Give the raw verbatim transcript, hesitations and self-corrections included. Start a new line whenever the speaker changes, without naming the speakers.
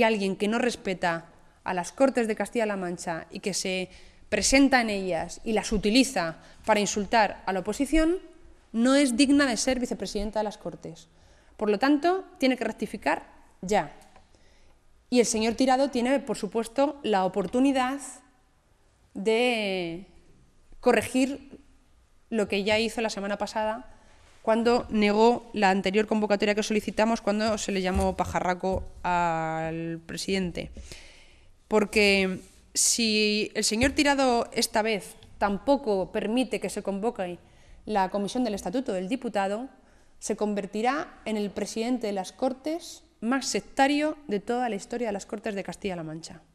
que alguien que no respeta a las Cortes de Castilla-La Mancha y que se presenta en ellas y las utiliza para insultar a la oposición, no es digna de ser vicepresidenta de las Cortes. Por lo tanto, tiene que rectificar ya. Y el señor Tirado tiene, por supuesto, la oportunidad de corregir lo que ya hizo la semana pasada cuando negó la anterior convocatoria que solicitamos, cuando se le llamó pajarraco al presidente. Porque si el señor Tirado esta vez tampoco permite que se convoque la Comisión del Estatuto del Diputado, se convertirá en el presidente de las Cortes más sectario de toda la historia de las Cortes de Castilla-La Mancha.